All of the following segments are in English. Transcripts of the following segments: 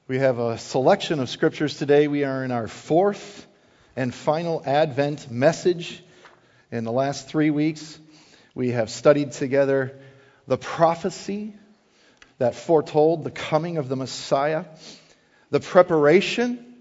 We have a selection of scriptures today. We are in our fourth and final Advent message. In the last 3 weeks, we have studied together the prophecy that foretold the coming of the Messiah, the preparation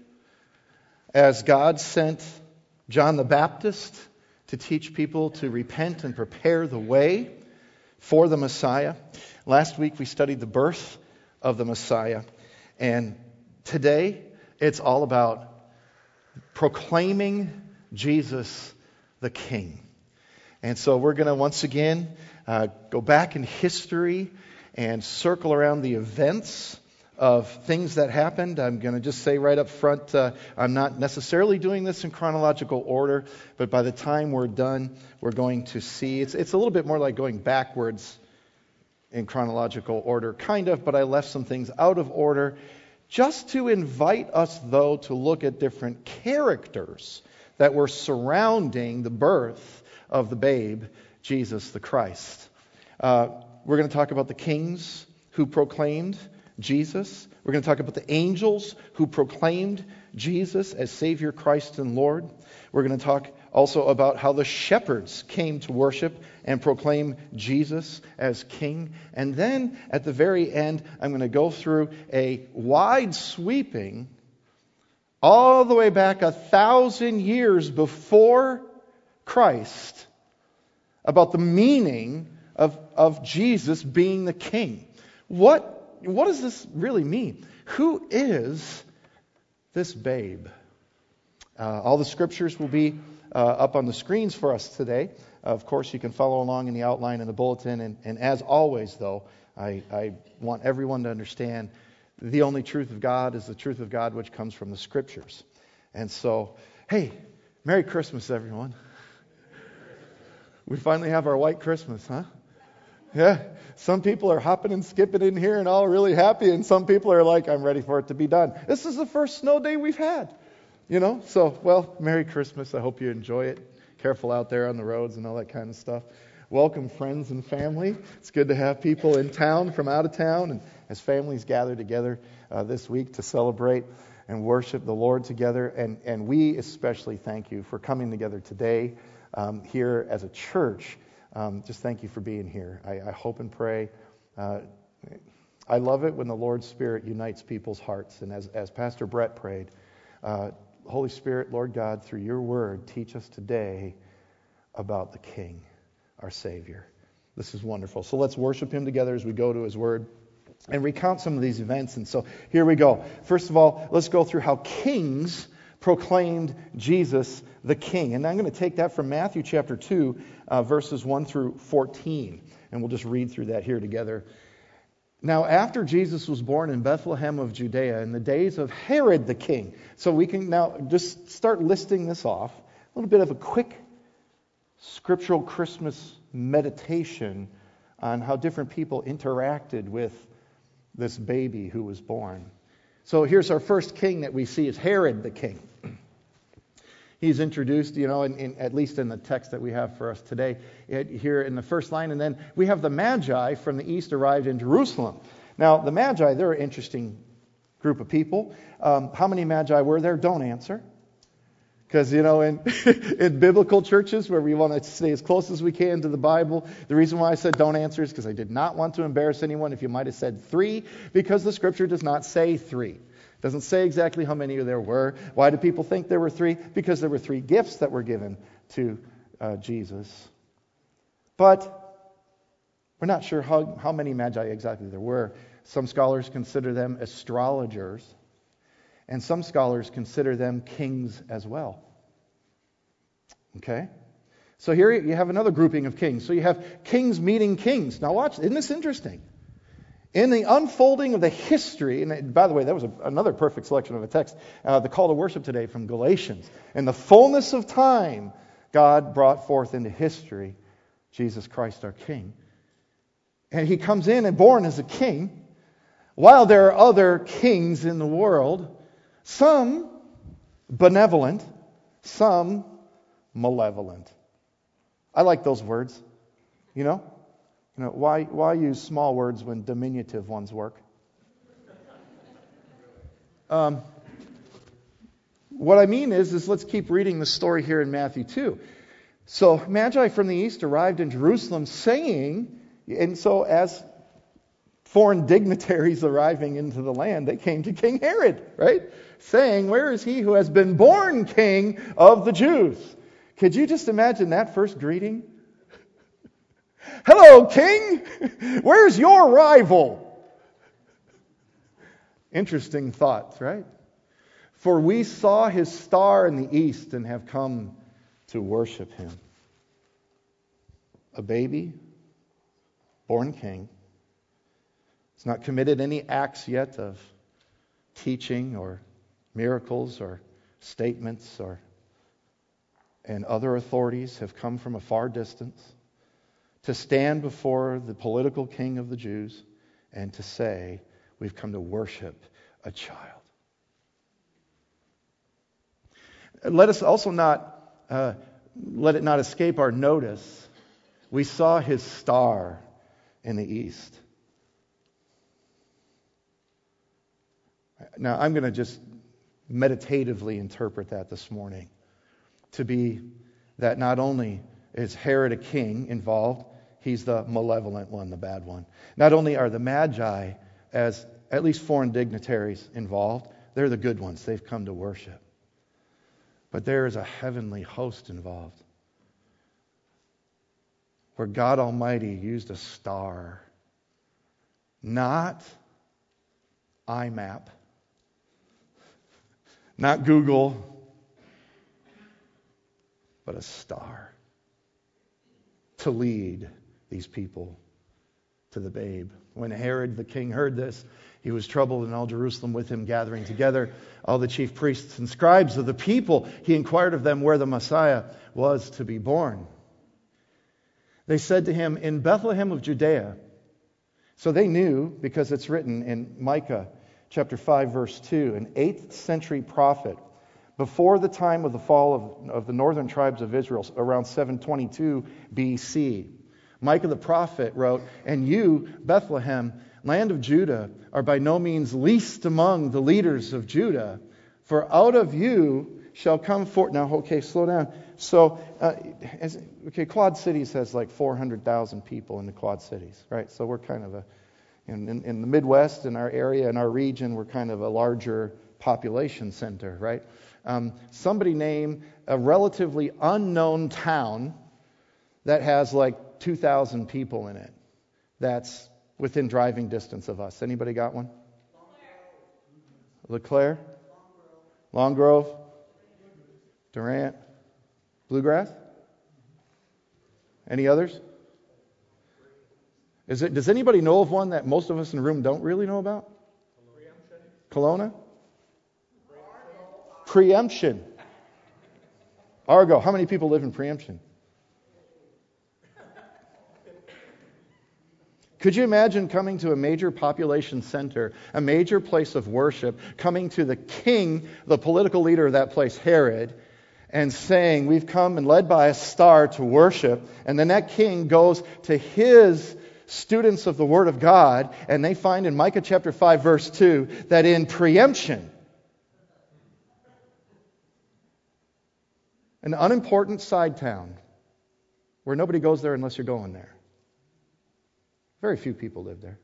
as God sent John the Baptist to teach people to repent and prepare the way for the Messiah. Last week we studied the birth of the Messiah. And today, it's all about proclaiming Jesus the King. And so we're going to once again go back in history and circle around the events of things that happened. I'm going to just say right up front, I'm not necessarily doing this in chronological order, but by the time we're done, we're going to see. It's a little bit more like going backwards in chronological order, kind of, but I left some things out of order just to invite us, though, to look at different characters that were surrounding the birth of the babe, Jesus the Christ. We're going to talk about the kings who proclaimed Jesus. We're going to talk about the angels who proclaimed Jesus as Savior, Christ, and Lord. We're going to talk also about how the shepherds came to worship and proclaim Jesus as King. And then at the very end, I'm going to go through a wide sweeping, all the way back 1,000 years before Christ, about the meaning of Jesus being the King. What does this really mean? Who is this babe? All the scriptures will be up on the screens for us today. Of course, you can follow along in the outline in the bulletin. And as always, though, I want everyone to understand the only truth of God is the truth of God which comes from the scriptures. And so, hey, Merry Christmas, everyone. We finally have our white Christmas, huh? Yeah, some people are hopping and skipping in here and all really happy, and some people are like, I'm ready for it to be done. This is the first snow day we've had, So, well, Merry Christmas. I hope you enjoy it. Careful out there on the roads and all that kind of stuff. Welcome, friends and family. It's good to have people in town from out of town, and as families gather together this week to celebrate and worship the Lord together. And we especially thank you for coming together today here as a church. Just thank you for being here. I hope and pray. I love it when the Lord's Spirit unites people's hearts. And as Pastor Brett prayed, Holy Spirit, Lord God, through your word, teach us today about the King, our Savior. This is wonderful. So let's worship him together as we go to his word and recount some of these events. And so here we go. First of all, let's go through how kings proclaimed Jesus the King. And I'm going to take that from Matthew chapter 2, verses 1 through 14. And we'll just read through that here together. Now, after Jesus was born in Bethlehem of Judea in the days of Herod the king. So we can now just start listing this off. A little bit of a quick scriptural Christmas meditation on how different people interacted with this baby who was born. So here's our first king that we see is Herod the king. He's introduced, at least in the text that we have for us today, here in the first line. And then we have the Magi from the east arrived in Jerusalem. Now, the Magi, they're an interesting group of people. How many Magi were there? Don't answer. Because, in biblical churches where we want to stay as close as we can to the Bible, the reason why I said don't answer is because I did not want to embarrass anyone if you might have said 3, because the scripture does not say 3. It doesn't say exactly how many there were. Why do people think there were 3? Because there were 3 gifts that were given to Jesus. But we're not sure how many Magi exactly there were. Some scholars consider them astrologers. And some scholars consider them kings as well. Okay? So here you have another grouping of kings. So you have kings meeting kings. Now watch, isn't this interesting? In the unfolding of the history, and by the way, that was another perfect selection of a text, the call to worship today from Galatians. In the fullness of time, God brought forth into history Jesus Christ our King. And he comes in and born as a king, while there are other kings in the world, some benevolent, some malevolent. I like those words, Why use small words when diminutive ones work? What I mean is let's keep reading the story here in Matthew 2. So Magi from the east arrived in Jerusalem saying, and so as foreign dignitaries arriving into the land, they came to King Herod, right? Saying, where is he who has been born king of the Jews? Could you just imagine that first greeting? Hello, king! Where's your rival? Interesting thoughts, right? For we saw his star in the east and have come to worship him. A baby, born king. He's not committed any acts yet of teaching or miracles or statements, and other authorities have come from a far distance to stand before the political king of the Jews and to say, we've come to worship a child. Let us also not let it not escape our notice. We saw his star in the east. Now, I'm going to just meditatively interpret that this morning to be that not only is Herod a king involved, he's the malevolent one, the bad one. Not only are the Magi, as at least foreign dignitaries, involved, they're the good ones. They've come to worship. But there is a heavenly host involved, where God Almighty used a star, not IMAP, not Google, but a star to lead these people to the babe. When Herod the king heard this, he was troubled, and all Jerusalem with him gathering together. All the chief priests and scribes of the people, he inquired of them where the Messiah was to be born. They said to him, in Bethlehem of Judea. So they knew, because it's written in Micah chapter 5, verse 2, an 8th century prophet, before the time of the fall of the northern tribes of Israel, around 722 BC. Micah the prophet wrote, and you, Bethlehem, land of Judah, are by no means least among the leaders of Judah, for out of you shall come forth. Now, okay, slow down. So, Quad Cities has like 400,000 people in the Quad Cities, right? So we're kind of in the Midwest, in our area, in our region, we're kind of a larger population center, right? Somebody name a relatively unknown town that has like 2,000 people in it. That's within driving distance of us. Anybody got one? LeClaire? Long Grove? Durant? Bluegrass? Any others? Does anybody know of one that most of us in the room don't really know about? Kelowna? Preemption. Argo. How many people live in Preemption? Could you imagine coming to a major population center, a major place of worship, coming to the king, the political leader of that place, Herod, and saying, we've come and led by a star to worship, and then that king goes to his students of the Word of God, and they find in Micah chapter 5, verse 2, that in Preemption, an unimportant side town, where nobody goes there unless you're going there. Very few people live there.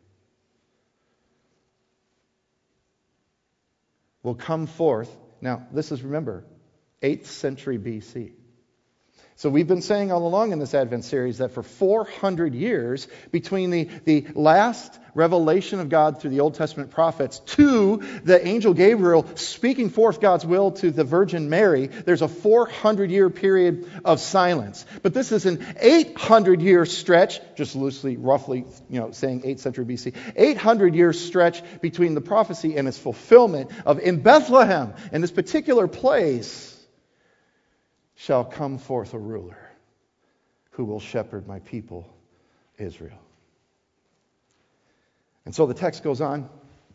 Will come forth. Now, this is, remember, 8th century BC. So we've been saying all along in this Advent series that for 400 years, between the last revelation of God through the Old Testament prophets to the angel Gabriel speaking forth God's will to the Virgin Mary, there's a 400-year period of silence. But this is an 800-year stretch, just loosely, roughly, saying 8th century BC, 800-year stretch between the prophecy and its fulfillment of in Bethlehem, in this particular place, shall come forth a ruler who will shepherd my people, Israel. And so the text goes on.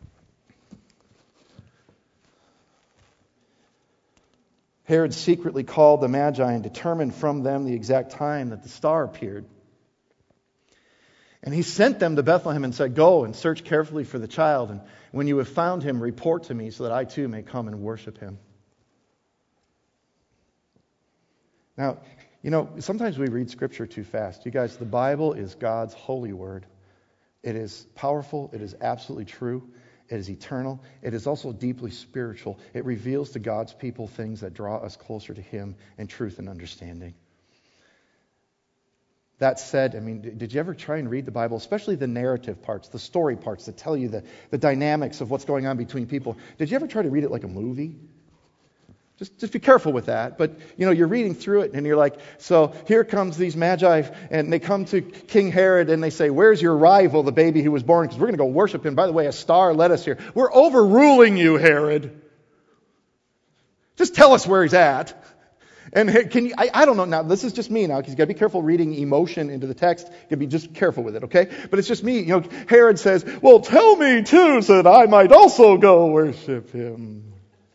Herod secretly called the Magi and determined from them the exact time that the star appeared. And he sent them to Bethlehem and said, "Go and search carefully for the child, and when you have found him, report to me so that I too may come and worship him." Now, sometimes we read Scripture too fast. You guys, the Bible is God's holy word. It is powerful. It is absolutely true. It is eternal. It is also deeply spiritual. It reveals to God's people things that draw us closer to Him in truth and understanding. That said, did you ever try and read the Bible, especially the narrative parts, the story parts that tell you the dynamics of what's going on between people? Did you ever try to read it like a movie? Just be careful with that. But, you're reading through it and you're like, so here comes these magi and they come to King Herod and they say, "Where's your rival, the baby who was born? Because we're going to go worship him. By the way, a star led us here. We're overruling you, Herod. Just tell us where he's at." And I don't know now, this is just me now, because you've got to be careful reading emotion into the text. You got to be just careful with it, okay? But it's just me. Herod says, "Well, tell me too, so that I might also go worship him."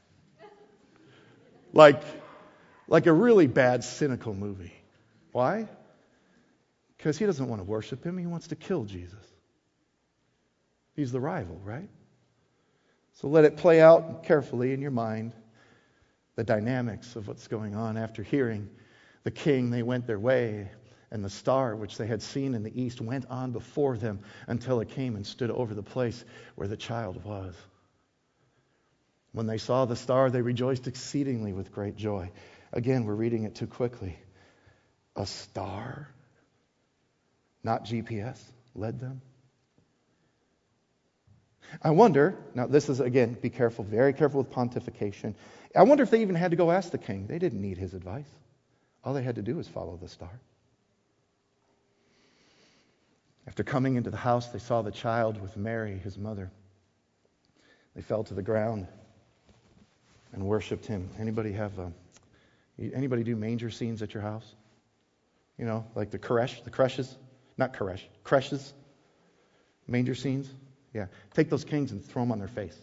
Like a really bad, cynical movie. Why? Because he doesn't want to worship him. He wants to kill Jesus. He's the rival, right? So let it play out carefully in your mind, the dynamics of what's going on. After hearing the king, they went their way, and the star which they had seen in the east went on before them until it came and stood over the place where the child was. When they saw the star, they rejoiced exceedingly with great joy. Again, we're reading it too quickly. A star, not GPS, led them. I wonder, now this is, again, be careful, very careful with pontification. I wonder if they even had to go ask the king. They didn't need his advice. All they had to do was follow the star. After coming into the house, they saw the child with Mary, his mother. They fell to the ground and worshipped him. Anybody do manger scenes at your house? Like the creches, manger scenes. Yeah, take those kings and throw them on their face.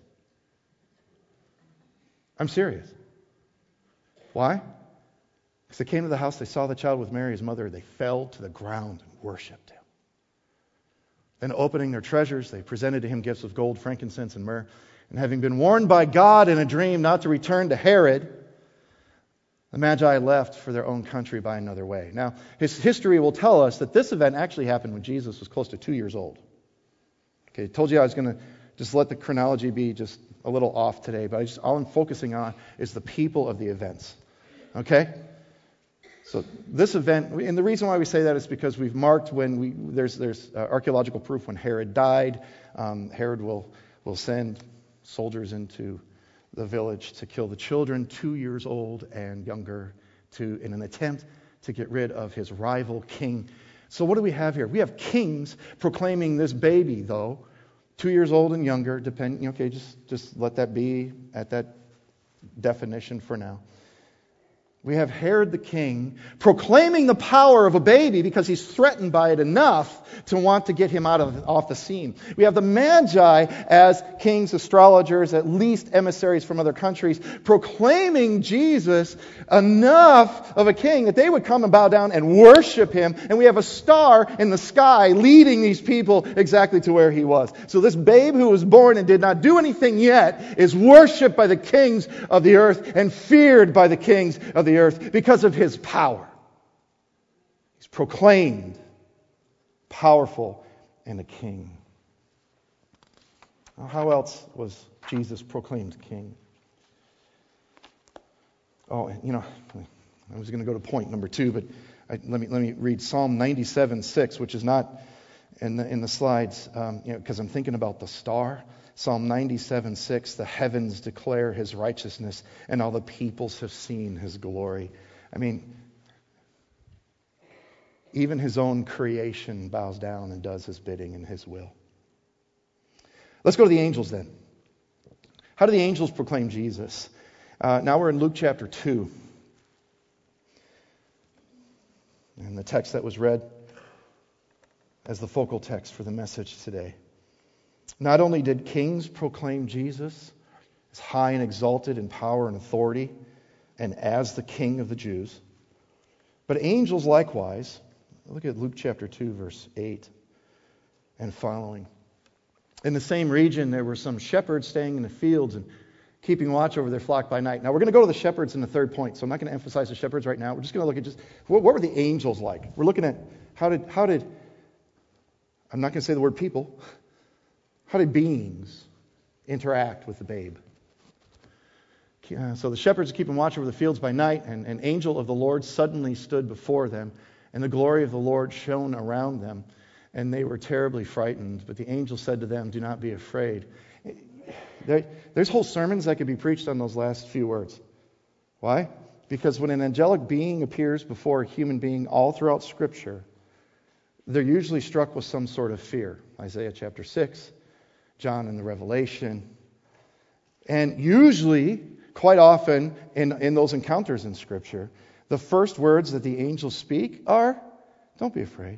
I'm serious. Why? Because they came to the house, they saw the child with Mary, his mother, they fell to the ground and worshipped him. Then opening their treasures, they presented to him gifts of gold, frankincense, and myrrh. And having been warned by God in a dream not to return to Herod, the Magi left for their own country by another way. Now, his history will tell us that this event actually happened when Jesus was close to 2 years old. Okay, I told you I was going to just let the chronology be just a little off today, but all I'm focusing on is the people of the events. Okay? So this event, and the reason why we say that is because we've marked when there's archaeological proof when Herod died. Herod will send soldiers into the village to kill the children 2 years old and younger in an attempt to get rid of his rival king. So what do we have here? We have kings proclaiming this baby, though, 2 years old and younger, depending. Okay, just let that be at that definition for now. We have Herod the king proclaiming the power of a baby because he's threatened by it enough to want to get him off the scene. We have the Magi as kings, astrologers, at least emissaries from other countries, proclaiming Jesus enough of a king that they would come and bow down and worship him. And we have a star in the sky leading these people exactly to where he was. So this babe who was born and did not do anything yet is worshipped by the kings of the earth and feared by the kings of the earth because of his power. He's proclaimed powerful and a king. Now, how else was Jesus proclaimed king? Oh, I was going to go to point number 2, but let me read Psalm 97:6, which is not in the slides, because I'm thinking about the star. Psalm 97:6, the heavens declare his righteousness, and all the peoples have seen his glory. Even his own creation bows down and does his bidding and his will. Let's go to the angels then. How do the angels proclaim Jesus? Now we're in Luke chapter 2. And the text that was read as the focal text for the message today. Not only did kings proclaim Jesus as high and exalted in power and authority and as the King of the Jews, but angels likewise, look at Luke chapter 2, verse 8. and following. In the same region, there were some shepherds staying in the fields and keeping watch over their flock by night. Now, we're going to go to the shepherds in the third point, so I'm not going to emphasize the shepherds right now. We're just going to look at just what were the angels like? We're looking at how did I'm not going to say the word people. How did beings interact with the babe? So the shepherds are keeping watch over the fields by night, and an angel of the Lord suddenly stood before them, and the glory of the Lord shone around them, and they were terribly frightened. But the angel said to them, "Do not be afraid." There's whole sermons that could be preached on those last few words. Why? Because when an angelic being appears before a human being all throughout Scripture, they're usually struck with some sort of fear. Isaiah chapter 6, John in the Revelation. And usually, quite often, in those encounters in Scripture, the first words that the angels speak are, "Don't be afraid."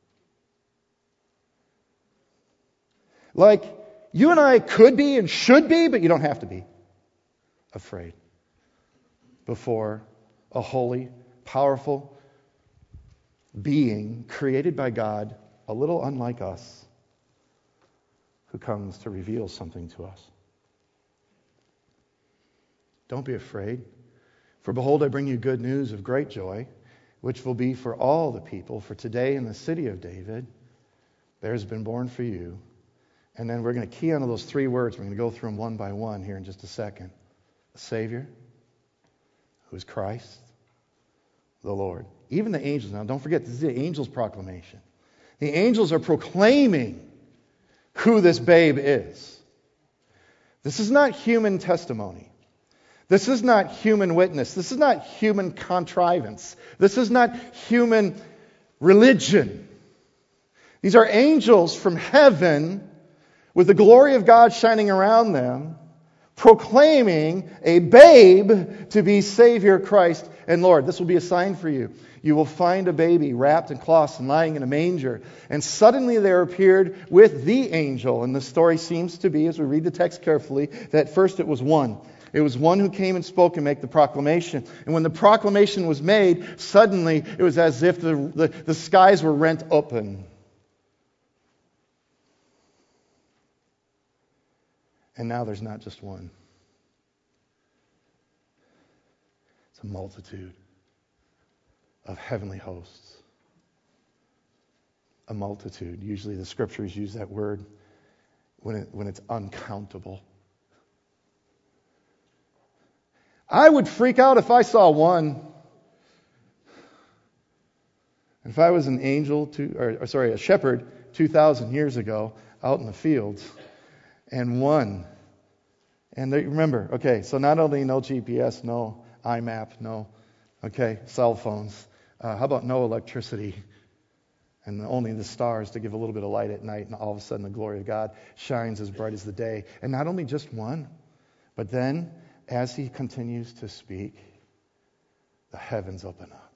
Like, you and I could be and should be, but you don't have to be afraid before a holy, powerful being created by God, a little unlike us, who comes to reveal something to us. Don't be afraid, for behold, I bring you good news of great joy, which will be for all the people. For today in the city of David, there has been born for you. And then we're going to key onto those three words. We're going to go through them one by one here in just a second. A Savior, who is Christ, the Lord. Even the angels, now don't forget, this is the angels' proclamation. The angels are proclaiming who this babe is. This is not human testimony. This is not human witness. This is not human contrivance. This is not human religion. These are angels from heaven with the glory of God shining around them, proclaiming a babe to be Savior, Christ, and Lord. This will be a sign for you. You will find a baby wrapped in cloths and lying in a manger. And suddenly there appeared with the angel, and the story seems to be, as we read the text carefully, that first it was one. It was one who came and spoke and made the proclamation. And when the proclamation was made, suddenly it was as if the skies were rent open. And now there's not just one. It's a multitude of heavenly hosts. A multitude. Usually the Scriptures use that word when it's uncountable. I would freak out if I saw one. If I was an angel, a shepherd 2,000 years ago out in the fields, and one. And remember, okay, so not only no GPS, no IMAP, no, cell phones. How about no electricity? And only the stars to give a little bit of light at night, and all of a sudden the glory of God shines as bright as the day. And not only just one, but then as he continues to speak, the heavens open up.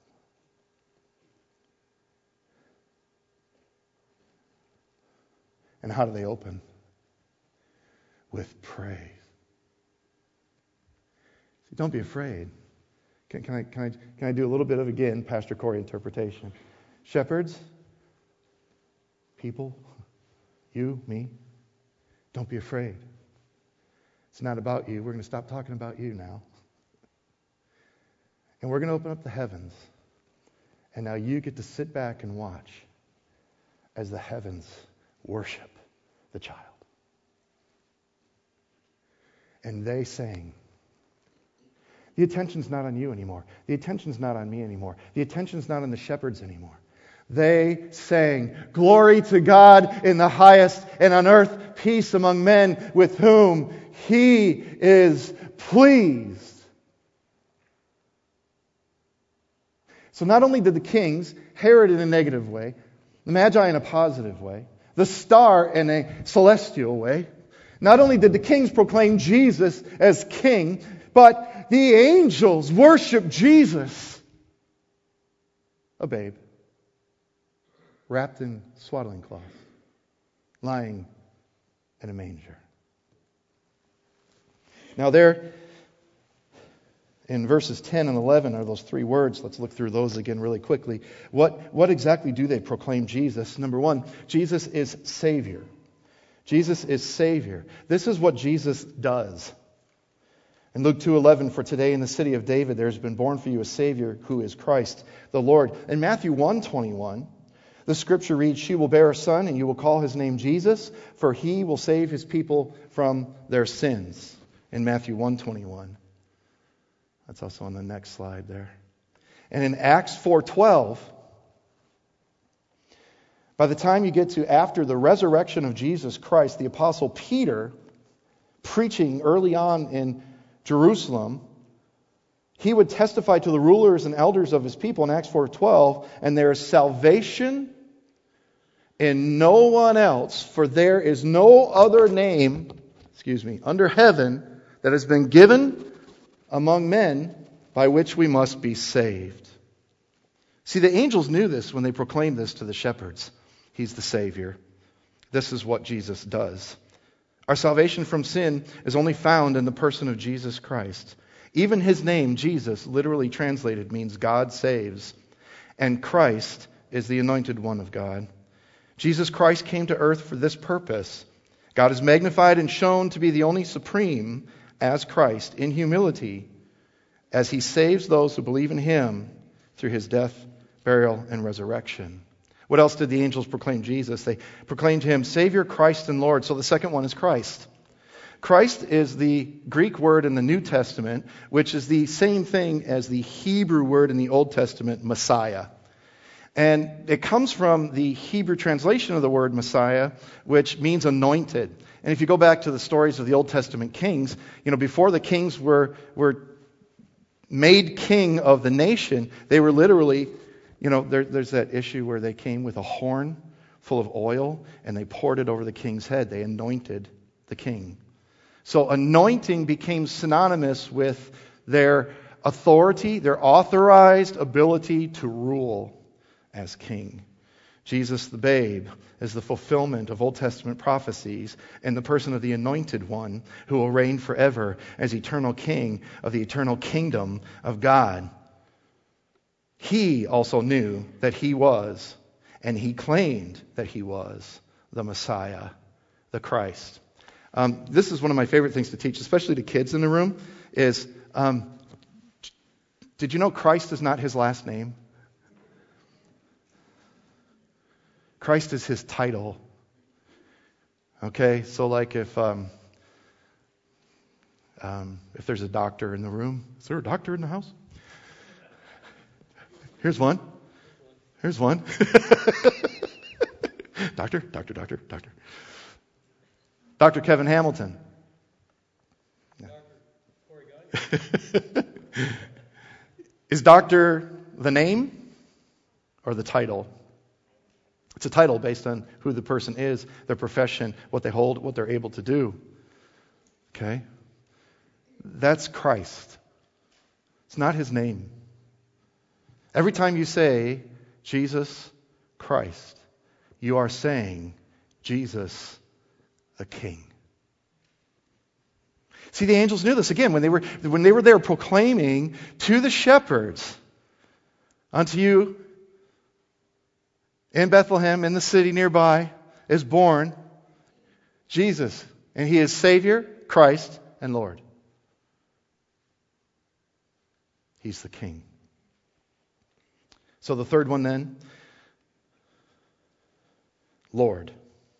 And how do they open? With praise. See, don't be afraid. Can I do a little bit of, again, Pastor Corey interpretation? Shepherds, people, you, me, don't be afraid. It's not about you. We're going to stop talking about you now. And we're going to open up the heavens. And now you get to sit back and watch as the heavens worship the child. And they sang. The attention's not on you anymore. The attention's not on me anymore. The attention's not on the shepherds anymore. They sang, "Glory to God in the highest, and on earth peace among men with whom He is pleased." So not only did the kings, Herod in a negative way, the Magi in a positive way, the star in a celestial way, not only did the kings proclaim Jesus as king, but the angels worship Jesus, a babe, wrapped in swaddling cloth, lying in a manger. Now there, in verses 10 and 11 are those three words. Let's look through those again really quickly. What exactly do they proclaim Jesus? Number one, Jesus is Savior. Jesus is Savior. This is what Jesus does. In Luke 2:11, for today in the city of David there has been born for you a Savior who is Christ the Lord. In Matthew 1:21, the scripture reads, she will bear a son and you will call his name Jesus, for he will save his people from their sins. In Matthew 1:21. That's also on the next slide there. And in Acts 4:12, by the time you get to after the resurrection of Jesus Christ, the Apostle Peter, preaching early on in Jerusalem, he would testify to the rulers and elders of his people in Acts 4:12, and there is salvation in no one else, for there is no other name, under heaven that has been given among men by which we must be saved. See, the angels knew this when they proclaimed this to the shepherds. He's the Savior. This is what Jesus does. Our salvation from sin is only found in the person of Jesus Christ. Even his name, Jesus, literally translated, means God saves. And Christ is the anointed one of God. Jesus Christ came to earth for this purpose. God is magnified and shown to be the only supreme as Christ in humility as he saves those who believe in him through his death, burial, and resurrection. What else did the angels proclaim Jesus? They proclaimed him Savior, Christ, and Lord. So the second one is Christ. Christ is the Greek word in the New Testament, which is the same thing as the Hebrew word in the Old Testament, Messiah. And it comes from the Hebrew translation of the word Messiah, which means anointed. And if you go back to the stories of the Old Testament kings, before the kings were made king of the nation, they were literally, there's that issue where they came with a horn full of oil and they poured it over the king's head. They anointed the king. So anointing became synonymous with their authority, their authorized ability to rule as king. Jesus the babe is the fulfillment of Old Testament prophecies in the person of the anointed one who will reign forever as eternal king of the eternal kingdom of God. He also knew that he was, and he claimed that he was, the Messiah, the Christ. This is one of my favorite things to teach, especially to kids in the room, is did you know Christ is not his last name? Christ is his title. Okay, so like if there's a doctor in the room, is there a doctor in the house? Here's one. Here's one. Doctor. Dr. Kevin Hamilton. Is doctor the name or the title? It's a title based on who the person is, their profession, what they hold, what they're able to do. Okay? That's Christ. It's not his name. Every time you say Jesus Christ, you are saying Jesus the King. See, the angels knew this again when they were there proclaiming to the shepherds, unto you in Bethlehem, in the city nearby, is born Jesus. And he is Savior, Christ, and Lord. He's the King. So the third one then, Lord.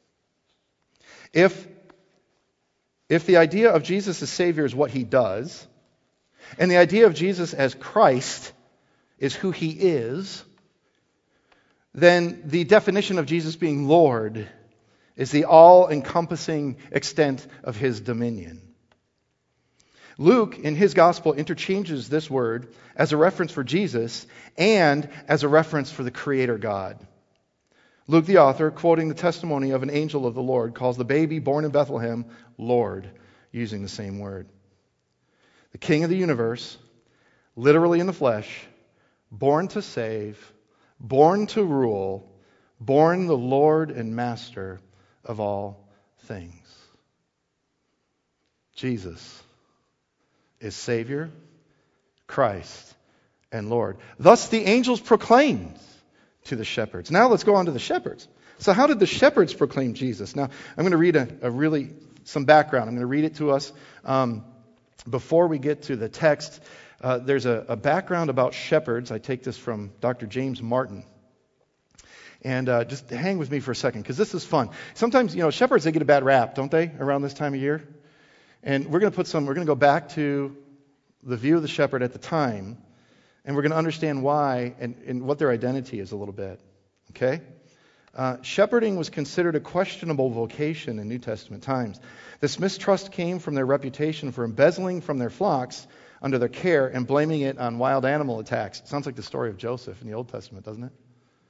If the idea of Jesus as Savior is what he does, and the idea of Jesus as Christ is who he is, then the definition of Jesus being Lord is the all-encompassing extent of his dominion. Luke, in his gospel, interchanges this word as a reference for Jesus and as a reference for the Creator God. Luke, the author, quoting the testimony of an angel of the Lord, calls the baby born in Bethlehem Lord, using the same word. The King of the universe, literally in the flesh, born to save, born to rule, born the Lord and Master of all things. Jesus is Savior, Christ and Lord. Thus the angels proclaimed to the shepherds. Now let's go on to the shepherds. So how did the shepherds proclaim Jesus? Now I'm going to read some background. I'm going to read it to us. Before we get to the text, there's a background about shepherds. I take this from Dr. James Martin. And just hang with me for a second, because this is fun. Sometimes, shepherds, they get a bad rap, don't they, around this time of year? And we're going to go back to the view of the shepherd at the time, and we're going to understand why and what their identity is a little bit. Okay? Shepherding was considered a questionable vocation in New Testament times. This mistrust came from their reputation for embezzling from their flocks under their care and blaming it on wild animal attacks. It sounds like the story of Joseph in the Old Testament, doesn't it?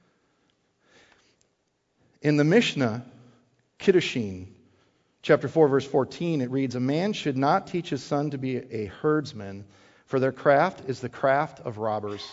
In the Mishnah, Kiddushin, chapter 4, verse 14, it reads, "A man should not teach his son to be a herdsman, for their craft is the craft of robbers."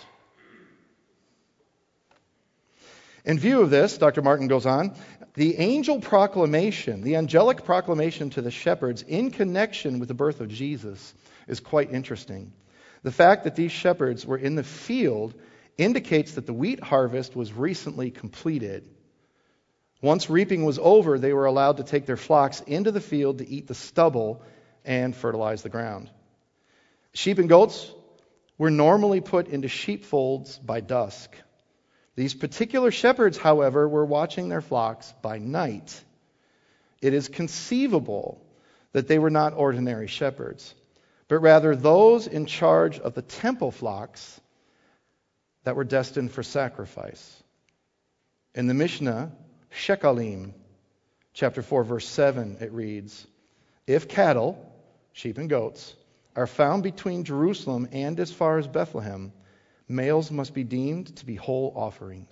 In view of this, Dr. Martin goes on, the angelic proclamation to the shepherds in connection with the birth of Jesus is quite interesting. The fact that these shepherds were in the field indicates that the wheat harvest was recently completed. Once reaping was over, they were allowed to take their flocks into the field to eat the stubble and fertilize the ground. Sheep and goats were normally put into sheepfolds by dusk. These particular shepherds, however, were watching their flocks by night. It is conceivable that they were not ordinary shepherds, but rather those in charge of the temple flocks that were destined for sacrifice. In the Mishnah, Shekalim, chapter 4, verse 7, it reads, "If cattle, sheep and goats, are found between Jerusalem and as far as Bethlehem, males must be deemed to be whole offerings."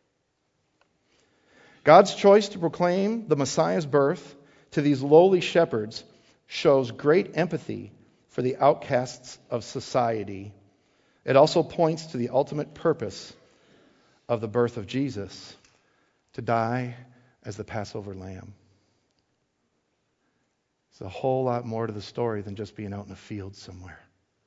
God's choice to proclaim the Messiah's birth to these lowly shepherds shows great empathy for the outcasts of society. It also points to the ultimate purpose of the birth of Jesus, to die as the Passover lamb. There's a whole lot more to the story than just being out in a field somewhere.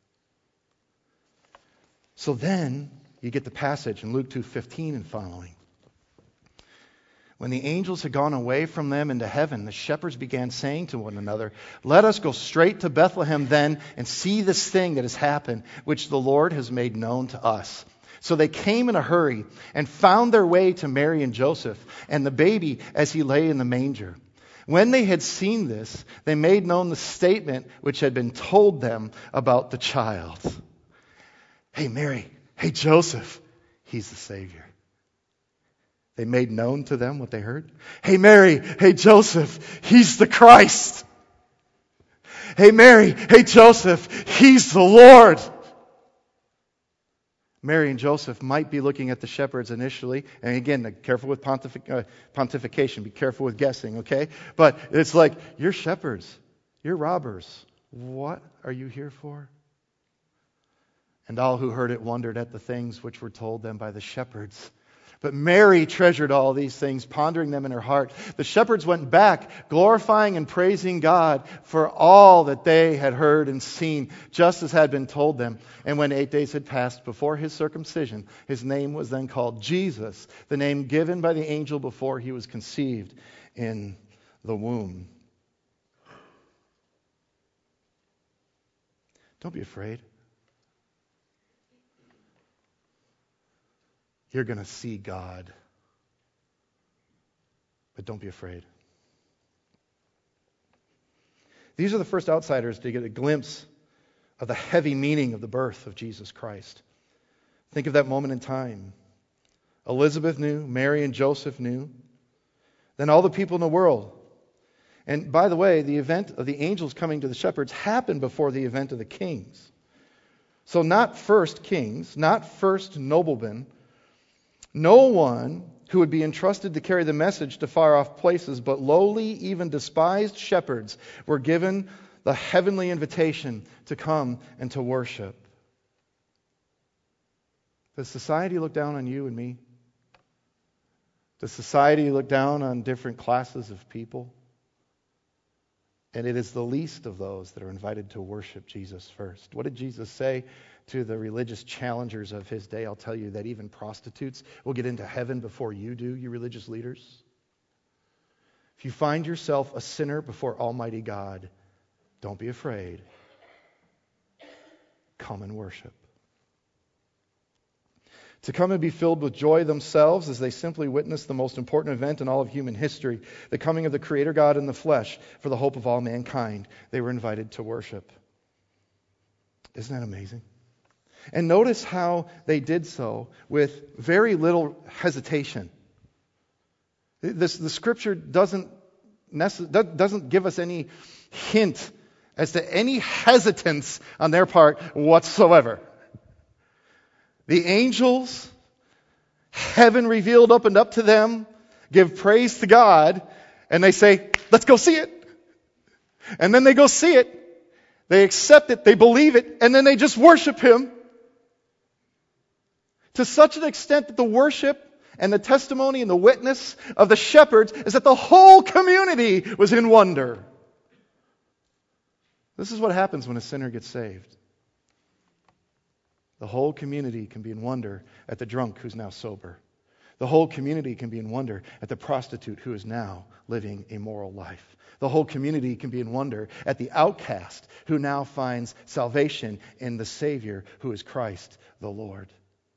So then you get the passage in Luke 2:15 and following. When the angels had gone away from them into heaven, the shepherds began saying to one another, "Let us go straight to Bethlehem then and see this thing that has happened, which the Lord has made known to us." So they came in a hurry and found their way to Mary and Joseph and the baby as he lay in the manger. When they had seen this, they made known the statement which had been told them about the child. "Hey, Mary. Hey, Joseph. He's the Savior." They made known to them what they heard. "Hey, Mary. Hey, Joseph. He's the Christ." "Hey, Mary. Hey, Joseph. He's the Lord." Mary and Joseph might be looking at the shepherds initially. And again, careful with pontification. Be careful with guessing, okay? But it's like, you're shepherds. You're robbers. What are you here for? And all who heard it wondered at the things which were told them by the shepherds. But Mary treasured all these things, pondering them in her heart. The shepherds went back, glorifying and praising God for all that they had heard and seen, just as had been told them. And when 8 days had passed before his circumcision, his name was then called Jesus, the name given by the angel before he was conceived in the womb. Don't be afraid. You're going to see God. But don't be afraid. These are the first outsiders to get a glimpse of the heavy meaning of the birth of Jesus Christ. Think of that moment in time. Elizabeth knew, Mary and Joseph knew, then all the people in the world. And by the way, the event of the angels coming to the shepherds happened before the event of the kings. So not first kings, not first noblemen. No one who would be entrusted to carry the message to far-off places, but lowly, even despised shepherds were given the heavenly invitation to come and to worship. Does society look down on you and me? Does society look down on different classes of people? And it is the least of those that are invited to worship Jesus first. What did Jesus say to the religious challengers of his day? I'll tell you that even prostitutes will get into heaven before you do, you religious leaders. If you find yourself a sinner before Almighty God, don't be afraid. Come and worship. To come and be filled with joy themselves as they simply witness the most important event in all of human history, the coming of the Creator God in the flesh for the hope of all mankind. They were invited to worship. Isn't that amazing? And notice how they did so with very little hesitation. The Scripture doesn't give us any hint as to any hesitance on their part whatsoever. The angels, heaven revealed, opened up to them, give praise to God, and they say, let's go see it. And then they go see it. They accept it, they believe it, and then they just worship Him. To such an extent that the worship and the testimony and the witness of the shepherds is that the whole community was in wonder. This is what happens when a sinner gets saved. The whole community can be in wonder at the drunk who's now sober. The whole community can be in wonder at the prostitute who is now living a moral life. The whole community can be in wonder at the outcast who now finds salvation in the Savior who is Christ the Lord.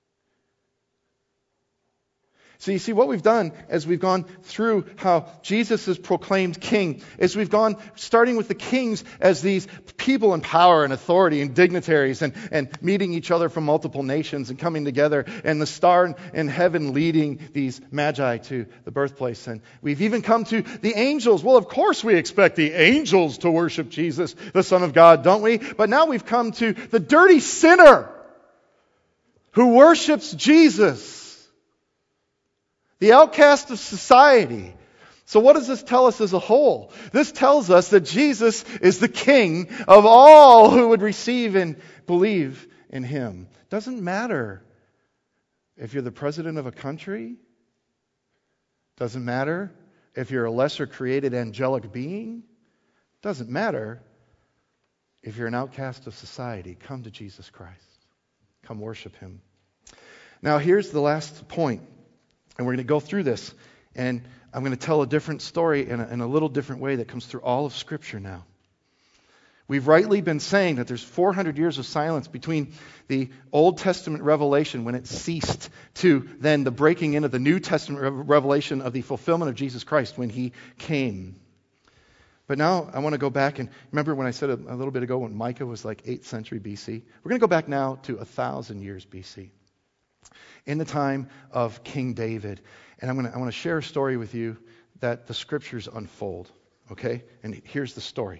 So you see, what we've done as we've gone through how Jesus is proclaimed king is we've gone starting with the kings as these people in power and authority and dignitaries and meeting each other from multiple nations and coming together, and the star in heaven leading these magi to the birthplace. And we've even come to the angels. Well, of course we expect the angels to worship Jesus, the Son of God, don't we? But now we've come to the dirty sinner who worships Jesus, the outcast of society. So what does this tell us as a whole? This tells us that Jesus is the King of all who would receive and believe in Him. Doesn't matter if you're the president of a country. Doesn't matter if you're a lesser created angelic being. Doesn't matter if you're an outcast of society. Come to Jesus Christ. Come worship Him. Now here's the last point. And we're going to go through this, and I'm going to tell a different story in a little different way that comes through all of Scripture now. We've rightly been saying that there's 400 years of silence between the Old Testament revelation when it ceased to then the breaking into the New Testament revelation of the fulfillment of Jesus Christ when He came. But now I want to go back and remember when I said a little bit ago when Micah was like 8th century BC. We're going to go back now to 1,000 years BC. In the time of King David. And I want to share a story with you that the Scriptures unfold. Okay? And here's the story.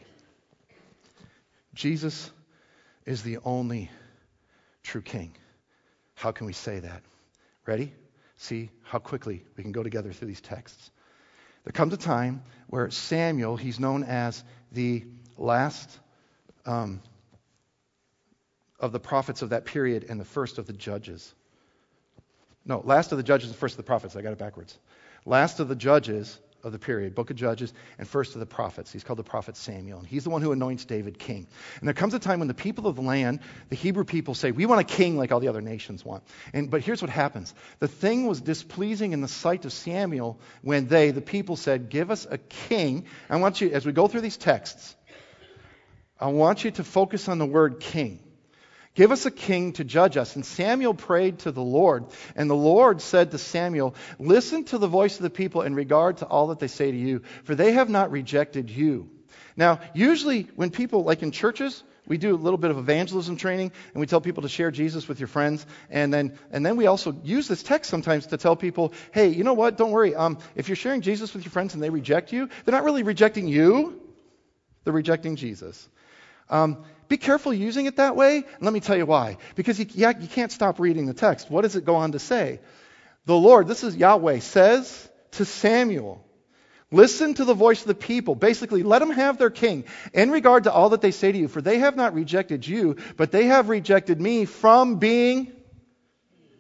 Jesus is the only true King. How can we say that? Ready? See how quickly we can go together through these texts. There comes a time where Samuel, he's known as the last of the prophets of that period and the first of the judges. No, last of the judges and first of the prophets. I got it backwards. Last of the judges of the period, book of Judges, and first of the prophets. He's called the prophet Samuel. And he's the one who anoints David king. And there comes a time when the people of the land, the Hebrew people, say, we want a king like all the other nations want. But here's what happens. The thing was displeasing in the sight of Samuel when the people said, give us a king. I want you, as we go through these texts, I want you to focus on the word king. Give us a king to judge us. And Samuel prayed to the Lord. And the Lord said to Samuel, listen to the voice of the people in regard to all that they say to you, for they have not rejected you. Now, usually when people, like in churches, we do a little bit of evangelism training, and we tell people to share Jesus with your friends. And then we also use this text sometimes to tell people, hey, you know what? Don't worry. If you're sharing Jesus with your friends and they reject you, they're not really rejecting you. They're rejecting Jesus. Be careful using it that way. And let me tell you why. Because you can't stop reading the text. What does it go on to say? The Lord, this is Yahweh, says to Samuel, listen to the voice of the people. Basically, let them have their king in regard to all that they say to you. For they have not rejected you, but they have rejected me from being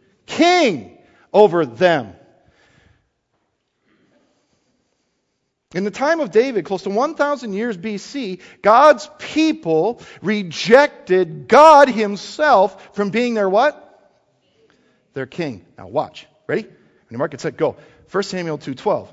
king over them. In the time of David, close to 1,000 years BC, God's people rejected God himself from being their what? Their king. Now watch. Ready? When you mark it, set, go. 1 Samuel 2:12.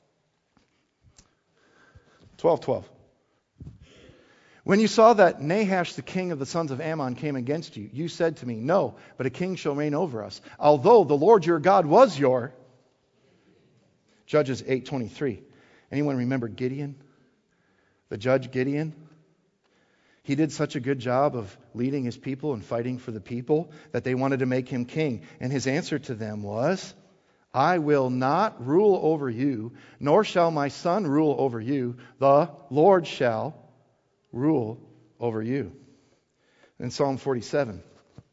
12:12. When you saw that Nahash, the king of the sons of Ammon, came against you, you said to me, no, but a king shall reign over us, although the Lord your God was your... Judges 8:23. Anyone remember Gideon? The judge Gideon? He did such a good job of leading his people and fighting for the people that they wanted to make him king. And his answer to them was, I will not rule over you, nor shall my son rule over you. The Lord shall rule over you. In Psalm 47.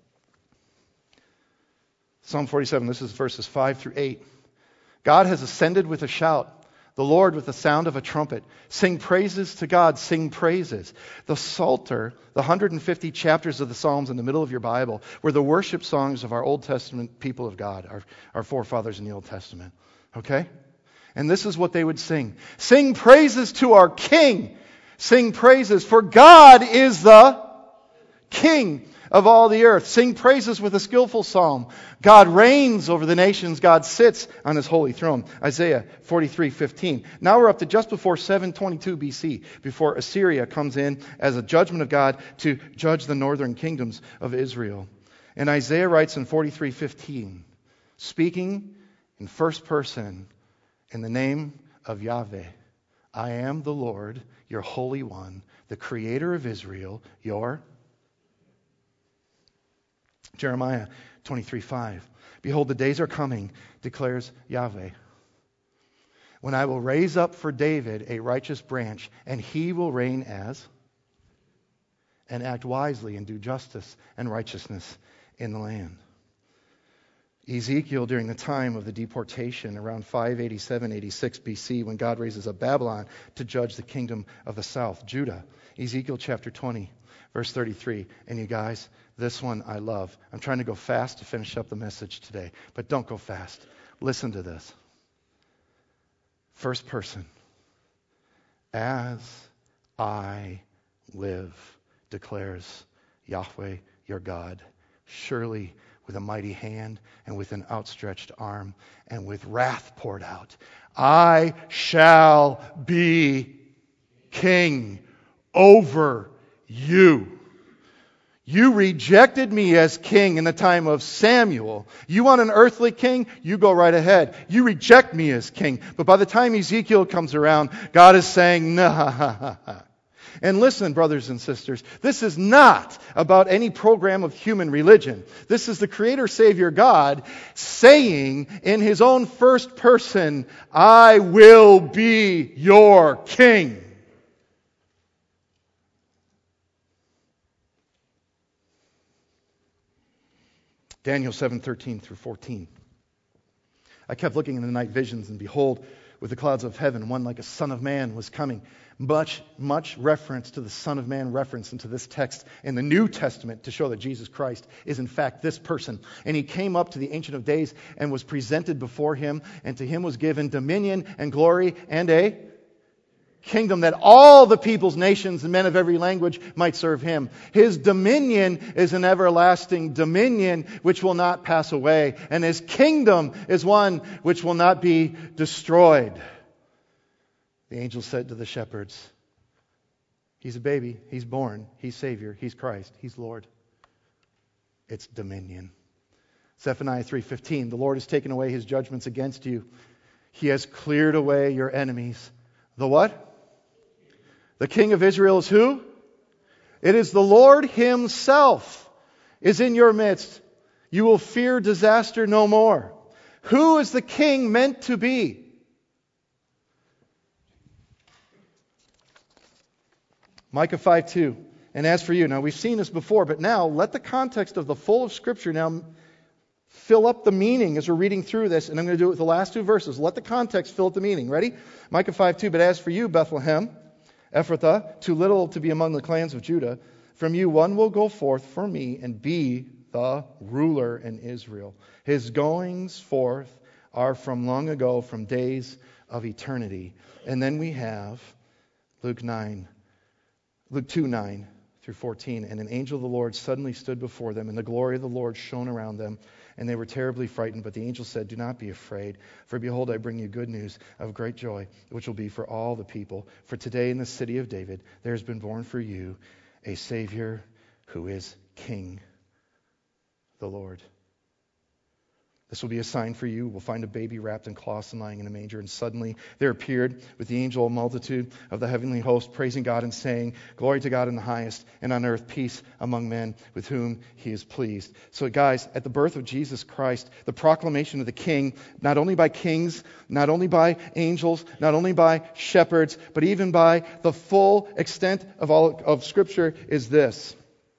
Psalm 47, this is verses 5 through 8. God has ascended with a shout, the Lord with the sound of a trumpet. Sing praises to God, sing praises. The Psalter, the 150 chapters of the Psalms in the middle of your Bible, were the worship songs of our Old Testament people of God, our forefathers in the Old Testament. Okay? And this is what they would sing. Sing praises to our King. Sing praises, for God is the King of all the earth. Sing praises with a skillful psalm. God reigns over the nations. God sits on his holy throne. Isaiah 43:15. Now we're up to just before 722 BC, before Assyria comes in as a judgment of God to judge the northern kingdoms of Israel. And Isaiah writes in 43:15, speaking in first person in the name of Yahweh, I am the Lord, your Holy One, the Creator of Israel, your... Jeremiah 23:5. Behold, the days are coming, declares Yahweh, when I will raise up for David a righteous branch, and he will reign as and act wisely and do justice and righteousness in the land. Ezekiel, during the time of the deportation, around 587-86 BC, when God raises up Babylon to judge the kingdom of the south, Judah. Ezekiel chapter 20, verse 33. And you guys, this one I love. I'm trying to go fast to finish up the message today, but don't go fast. Listen to this. First person. As I live, declares Yahweh your God, surely with a mighty hand and with an outstretched arm and with wrath poured out, I shall be king over you. You rejected me as king in the time of Samuel. You want an earthly king? You go right ahead. You reject me as king. But by the time Ezekiel comes around, God is saying, nah. And listen, brothers and sisters, this is not about any program of human religion. This is the Creator, Savior God saying in His own first person, I will be your king. Daniel 7:13 through 14. I kept looking in the night visions, and behold, with the clouds of heaven, one like a son of man was coming. Much reference to the Son of Man reference into this text in the New Testament to show that Jesus Christ is in fact this person. And he came up to the Ancient of Days and was presented before him, and to him was given dominion and glory and a kingdom that all the peoples, nations, and men of every language might serve him. His dominion is an everlasting dominion which will not pass away, and his kingdom is one which will not be destroyed. The angel said to the shepherds, he's a baby, he's born, he's Savior, he's Christ, he's Lord. It's dominion. Zephaniah 3:15, the Lord has taken away his judgments against you. He has cleared away your enemies. The what? The King of Israel is who? It is the Lord himself is in your midst. You will fear disaster no more. Who is the king meant to be? Micah 5:2. And as for you, now we've seen this before, but now let the context of the full of Scripture now fill up the meaning as we're reading through this. And I'm going to do it with the last two verses. Let the context fill up the meaning. Ready? Micah 5:2. But as for you, Bethlehem, Ephrathah, too little to be among the clans of Judah, from you one will go forth for me and be the ruler in Israel. His goings forth are from long ago, from days of eternity. And then we have Luke 2:9 through 14. And an angel of the Lord suddenly stood before them, and the glory of the Lord shone around them, and they were terribly frightened. But the angel said, "Do not be afraid, for behold, I bring you good news of great joy, which will be for all the people. For today in the city of David there has been born for you a Savior who is King, the Lord. This will be a sign for you. We'll find a baby wrapped in cloths and lying in a manger." And suddenly there appeared with the angel a multitude of the heavenly host, praising God and saying, "Glory to God in the highest, and on earth peace among men with whom he is pleased." So guys, at the birth of Jesus Christ, the proclamation of the King, not only by kings, not only by angels, not only by shepherds, but even by the full extent of all of Scripture, is this.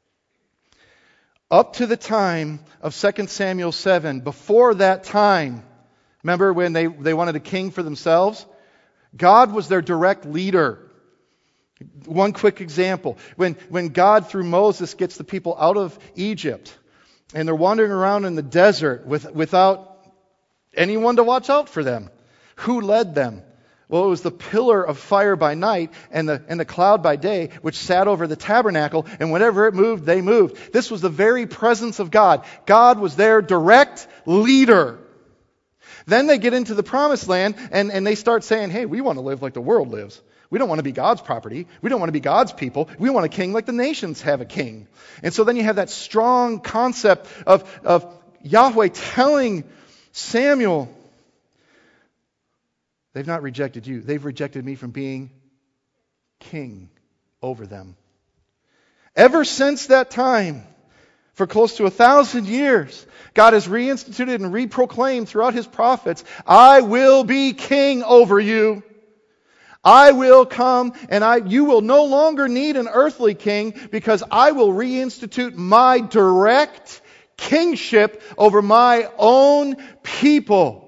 Up to the time of 2 Samuel 7, before that time, remember when they wanted a king for themselves? God was their direct leader. One quick example. When God, through Moses, gets the people out of Egypt, and they're wandering around in the desert without anyone to watch out for them, who led them? Well, it was the pillar of fire by night and the cloud by day, which sat over the tabernacle, and whenever it moved, they moved. This was the very presence of God. God was their direct leader. Then they get into the promised land, and they start saying, "Hey, we want to live like the world lives. We don't want to be God's property. We don't want to be God's people. We want a king like the nations have a king." And so then you have that strong concept of Yahweh telling Samuel, "They've not rejected you. They've rejected me from being king over them." Ever since that time, for close to 1,000 years, God has reinstituted and reproclaimed throughout His prophets, "I will be king over you. I will come, and you will no longer need an earthly king, because I will reinstitute my direct kingship over my own people."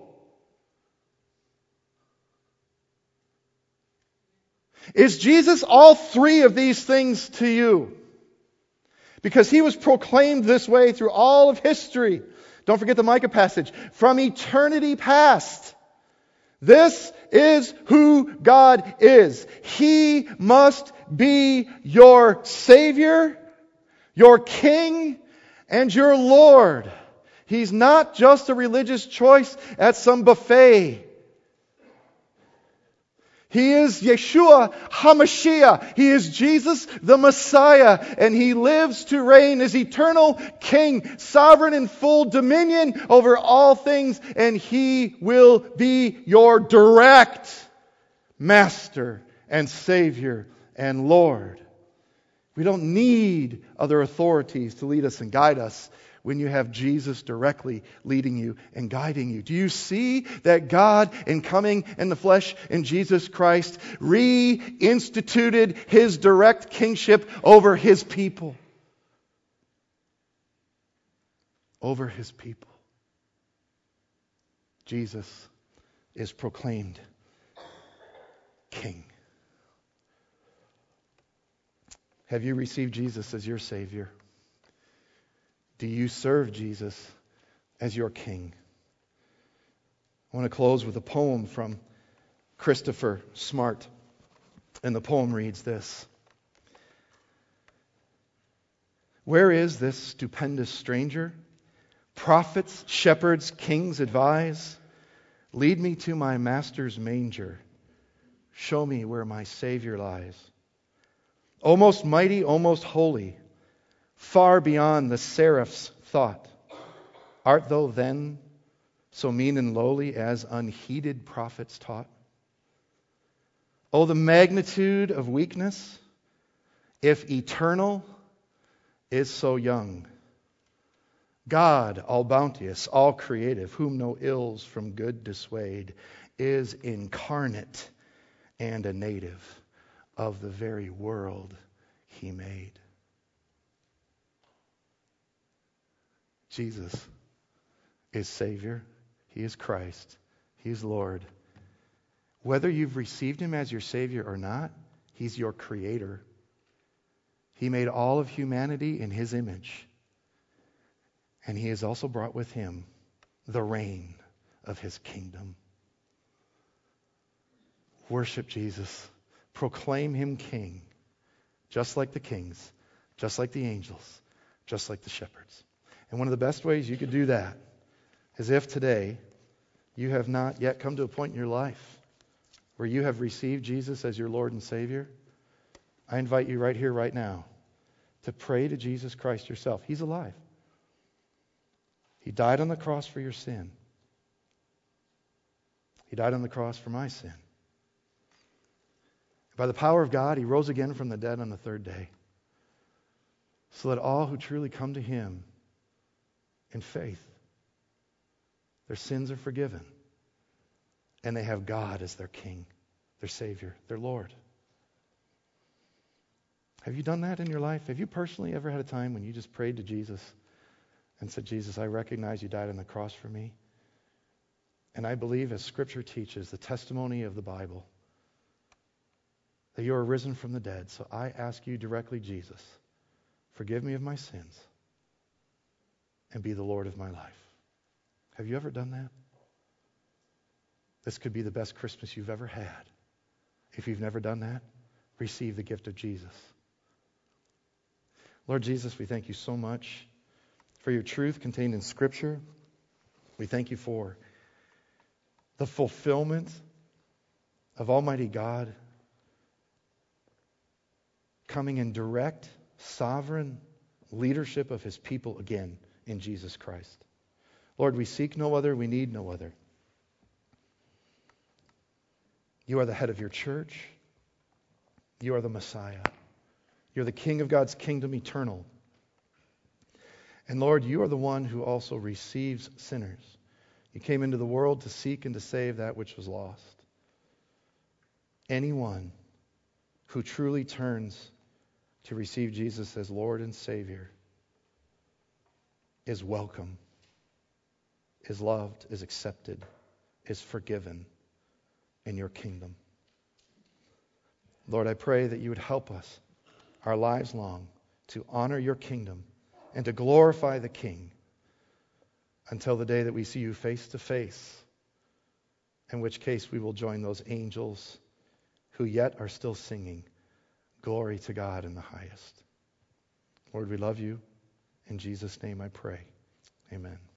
Is Jesus all three of these things to you? Because He was proclaimed this way through all of history. Don't forget the Micah passage. From eternity past. This is who God is. He must be your Savior, your King, and your Lord. He's not just a religious choice at some buffet. He is Yeshua HaMashiach. He is Jesus the Messiah. And He lives to reign as eternal King, sovereign in full dominion over all things. And He will be your direct Master and Savior and Lord. We don't need other authorities to lead us and guide us when you have Jesus directly leading you and guiding you. Do you see that God, in coming in the flesh in Jesus Christ, reinstituted His direct kingship over His people? Over His people. Jesus is proclaimed King. Have you received Jesus as your Savior? Do you serve Jesus as your King? I want to close with a poem from Christopher Smart. And the poem reads this. "Where is this stupendous stranger? Prophets, shepherds, kings advise. Lead me to my Master's manger. Show me where my Savior lies. O most mighty, O most holy, far beyond the seraph's thought, art thou then so mean and lowly as unheeded prophets taught? Oh, the magnitude of weakness, if eternal is so young. God, all bounteous, all creative, whom no ills from good dissuade, is incarnate and a native of the very world He made." Jesus is Savior. He is Christ. He is Lord. Whether you've received Him as your Savior or not, He's your Creator. He made all of humanity in His image. And He has also brought with Him the reign of His kingdom. Worship Jesus. Proclaim him king, just like the kings, just like the angels, just like the shepherds. And one of the best ways you could do that is if today you have not yet come to a point in your life where you have received Jesus as your Lord and Savior, I invite you right here, right now, to pray to Jesus Christ yourself. He's alive. He died on the cross for your sin. He died on the cross for my sin. By the power of God, he rose again from the dead on the third day, so that all who truly come to him in faith, their sins are forgiven, and they have God as their King, their Savior, their Lord. Have you done that in your life? Have you personally ever had a time when you just prayed to Jesus and said, Jesus, I recognize you died on the cross for me, and I believe, as Scripture teaches, the testimony of the Bible, that you are risen from the dead. So I ask you directly, Jesus, forgive me of my sins and be the Lord of my life. Have you ever done that? This could be the best Christmas you've ever had. If you've never done that, receive the gift of Jesus. Lord Jesus, we thank you so much for your truth contained in Scripture. We thank you for the fulfillment of Almighty God coming in direct, sovereign leadership of his people again in Jesus Christ. Lord, we seek no other, we need no other. You are the head of your church. You are the Messiah. You're the King of God's kingdom eternal. And Lord, you are the one who also receives sinners. You came into the world to seek and to save that which was lost. Anyone who truly turns to receive Jesus as Lord and Savior is welcome, is loved, is accepted, is forgiven in your kingdom. Lord, I pray that you would help us our lives long to honor your kingdom and to glorify the King until the day that we see you face to face, in which case we will join those angels who yet are still singing, glory to God in the highest. Lord, we love you. In Jesus' name I pray. Amen.